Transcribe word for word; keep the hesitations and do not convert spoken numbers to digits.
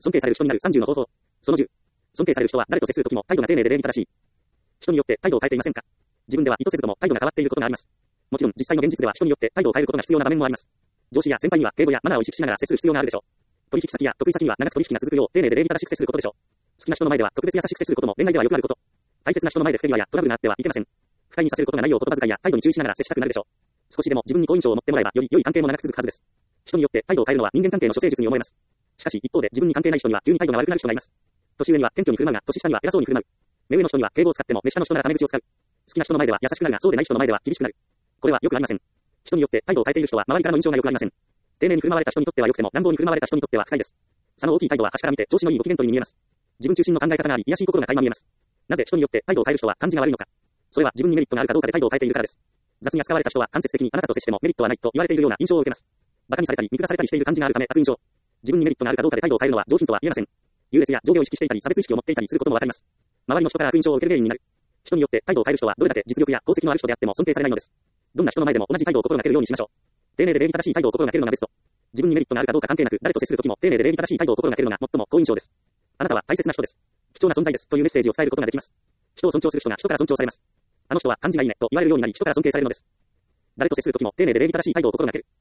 尊敬される人になるさんじゅうの方法。そのじゅう。尊敬される人は誰と接するときも態度が丁寧で礼儀正しい。人によって態度を変えていませんか？自分では意図せずとも態度が変わっていることがあります。もちろん実際の現実では人によって態度を変えることが必要な場面もあります。上司や先輩には敬語やマナーを意識しながら接する必要があるでしょう。取引先や得意先には長く取引が続くよう丁寧で礼儀正しく接することでしょう。好きな人の前では特別優しく接することも恋愛ではよくあること。大切な人の前で不手際やトラブルがあってはいけません。不快にさせることがないよう言葉遣いや態度に注意しながら接したくなるでしょう。少しでも自分に好印象を持ってもらえばより良い関係も長く続くはずです。人によって態度を変えるのは人間関係の処世術に思えます。しかし一方で自分に関係ない人には急に態度が悪くなる人がいます。年上には謙虚に振る舞うが年下には偉そうに振る舞う。目上の人には敬語を使っても目下の人ならタメ口を使う。好きな人の前では優しくなるがそうでない人の前では厳しくなる。これはよくありません。人によって態度を変えている人は周りからの印象が良くありません。丁寧に振る舞われた人にとっては良くても乱暴に振る舞われた人にとっては不快です。差の大きい態度は端から見て調子のいいご機嫌取りに見えます。自分中心の考え方があり、卑しい心が垣間見えます。なぜ人によって態度を変える人は感じが悪いのか。それは自分にメリットがあるかどうかで態度を変えているからです。雑に扱われた人は間接的にあなたと接してもメリットはないと言われているような印象を受けます。馬鹿にされたり見下されたりしている感じがあるため悪印象。自分にメリットがあるかどうかで態度を変えるのは上品とは言えません。優劣や上下を意識していたり差別意識を持っていたりすることもわかります。周りの人から悪印象を受ける原因になる。人によって態度を変える人はどれだけ実力や功績のある人であっても尊敬されないのです。どんな人の前でも同じ態度を心がけるようにしましょう。丁寧で礼儀正しい態度を心がけるのがベスト。自分にメリットがあるかどうか関係なく誰と接するときも丁寧で礼儀正しい態度を心がけるのが最も好印象です。あなたは大切な人です。貴重な存在ですというメッセージを伝えることができます。人を尊重する人が人から尊重されます。あの人は感じがいいねと言われるようになり人から尊敬されるのです。誰と接するときも丁寧で礼儀正しい態度を心がける。